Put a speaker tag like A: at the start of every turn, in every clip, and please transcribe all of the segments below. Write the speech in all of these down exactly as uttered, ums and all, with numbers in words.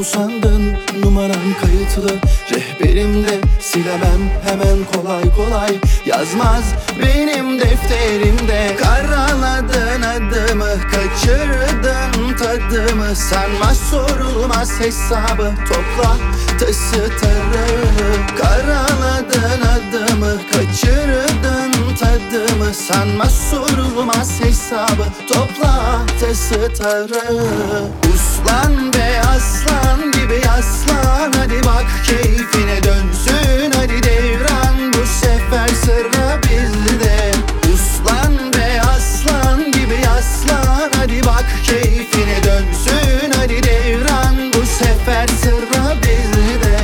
A: mu sandın? Numaram kayıtlı rehberimde, silemem hemen kolay kolay. Yazmaz benim defterimde. Karaladın adımı, kaçırdın tadımı. Sanma sorulmaz hesabı, topla tası tarı. Karaladın adımı, kaçırdın tadımı. Sanma sorulmaz hesabı, topla tası tarı. Uslan be aslan gibi aslan, hadi bak keyfine dönsün hadi devran, bu sefer sıra bizde. Uslan be aslan gibi aslan, hadi bak keyfine dönsün hadi devran, bu sefer sıra bizde.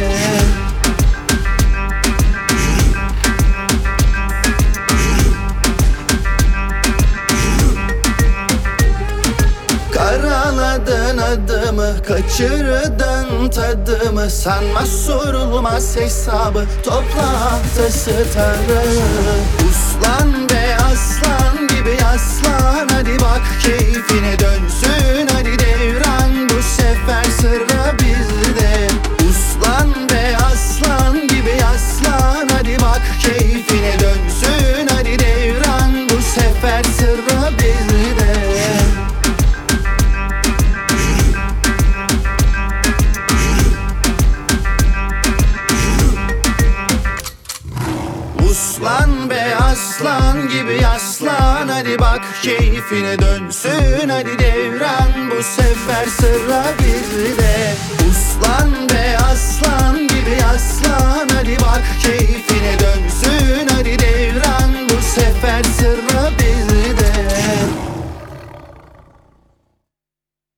A: Karaladın adımı, kaçırdın tadımı. Sanma sorulmaz hesabı, topla tası tarı. Uslan be aslan gibi aslan, hadi bak keyfine dönsün hadi devran, bu sefer sıra bizde. Uslan be aslan gibi aslan, hadi bak keyfine dönsün hadi devran, bu sefer sıra bizde. Uslan be aslan gibi aslan, hadi bak keyfine dönsün hadi devran, bu sefer sıra bizde. Uslan be aslan gibi aslan, hadi bak keyfine dönsün hadi devran, bu sefer sıra bizde.